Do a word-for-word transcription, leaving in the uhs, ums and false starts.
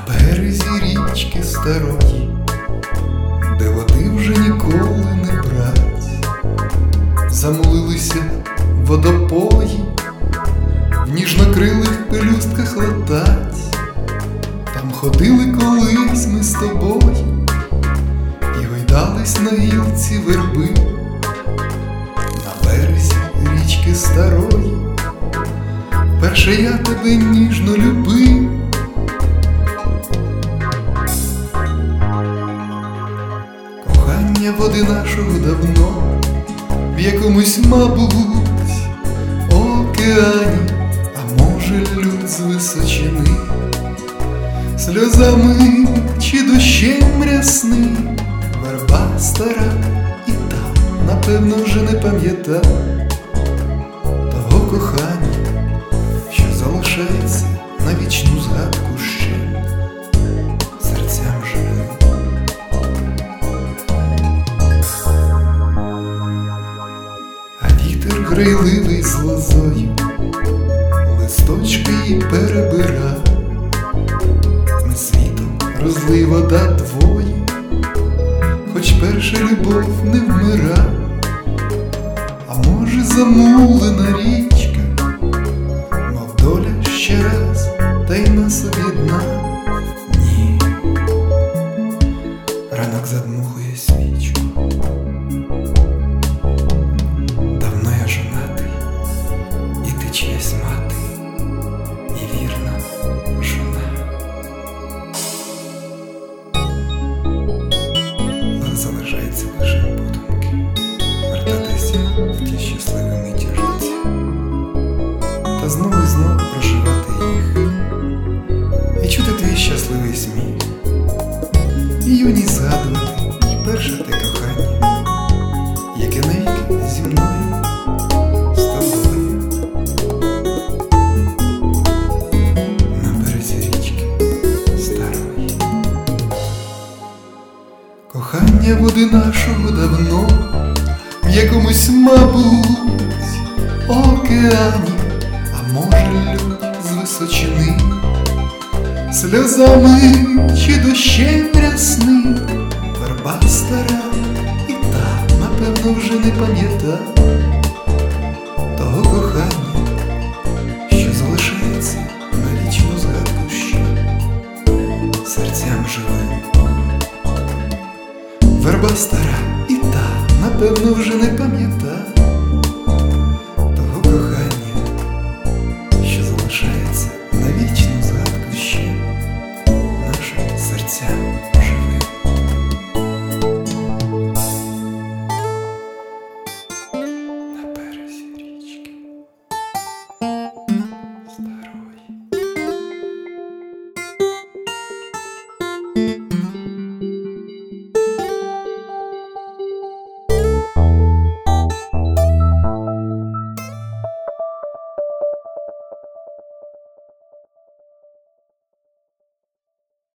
березі річки старої, де води вже ніколи не брать, замулилися водопої, в ніжнокрилих пелюстках летать. Там ходили колись ми з тобою і гойдались на гілці верби, на березі річки старої. Вперше я тебе ніжно любив. Кохання води нашого давно в якомусь, мабуть, океані, а може лють з височини, сльозами чи дощем рясним. Верба стара і та, напевно, вже не пам'ята того кохання, що залишається на вічну згадку ще серцям живим. А вітер грайливий з лозою листочки їй перебира. Ми світом розлий вода двоє, хоч перша любов не вмира. А може замулена річка, мов доля ще раз, та й на собі дна. Ні, ранок задмухує свічку. Давно я жонатий, і ти чиясь мати, і вірна жона. Залишається лише подумки вертатися в ті щасливі миті життя, та знову і знову проживати їх, і чути твій щасливий сміх, і юність згадувати, і перше те кохання, яке навіки зі мною, з тобою. На березі річки старої. Кохання води нашого давно в якомусь, мабуть, океані, а може лють з височини, сльозами чи дощем рясним. Верба стара і та, напевно, вже не пам'ята того кохання, що залишається на вічну згадку ще серцям живим. Верба стара і та, напевно, вже не пам'ятає